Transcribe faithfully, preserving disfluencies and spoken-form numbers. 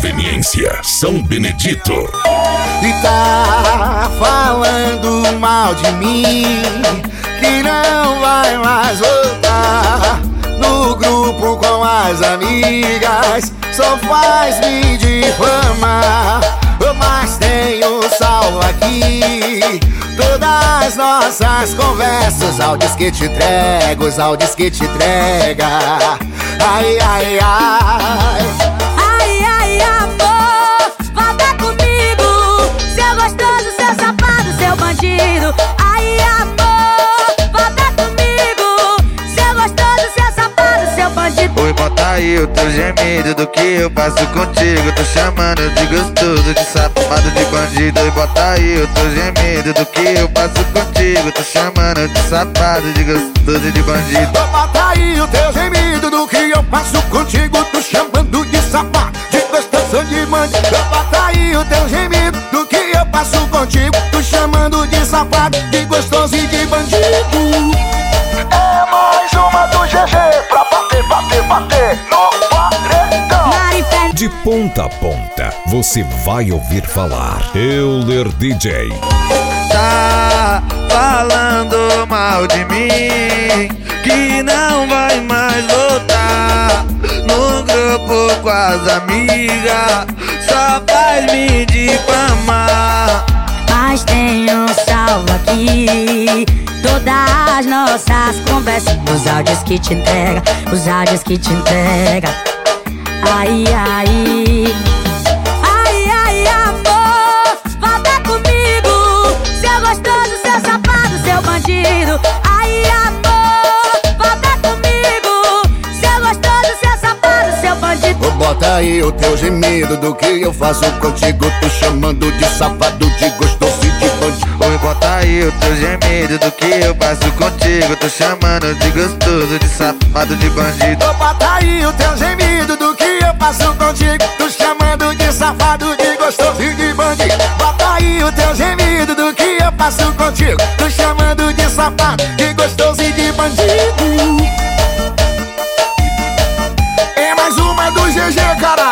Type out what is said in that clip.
Conveniência São Benedito. E tá falando mal de mim, que não vai mais voltar no grupo com as amigas, só faz me difamar. Mas tenho salvo aqui todas as nossas conversas, áudios que te entrego, os áudios que te entrega. Ai, ai, ai. Ai, ai, amor, volta comigo, seu gostoso, seu safado, seu bandido. Ai, amor, volta comigo, seu gostoso, seu safado, seu bandido. Oi, bota aí o teu gemido do que eu passo contigo. Tô chamando de gostoso, de safado, de bandido. Oi, bota aí o teu gemido do que eu passo contigo. Tô chamando de safado, de gostoso, de bandido. Bota aí o teu gemido do que eu passo contigo. Tô chamando de safado, de gostoso, de bandido. Bota aí o teu gemido do que eu passo contigo. Tô chamando de safado, de gostoso e de bandido. É mais uma do G G pra bater, bater, bater no paredão. De ponta a ponta, você vai ouvir falar Euler D J. Tá falando mal de mim, que não vai mais voltar no grupo com as amigas, só faz me difamar. Mas tenho salvo aqui todas as nossas conversas, os áudios que te entrega, os áudios que te entrega. Ai, ai. Ai, ai, amor, volta comigo, seu gostoso, seu safado, seu bandido. Ai, amor, volta comigo, seu gostoso, seu safado, seu bandido. Bota aí o teu gemido do que eu faço contigo. Tô chamando de safado, de gostoso e de bandido. Oi, bota aí o teu gemido do que eu passo contigo. Tô chamando de gostoso, de safado, de bandido. Bota aí o teu gemido do que eu passo contigo. Tô chamando de safado, de gostoso e de bandido. Bota aí o teu gemido do que eu passo contigo. Tô chamando de safado, de gostoso e de bandido. É mais uma do G G, cara.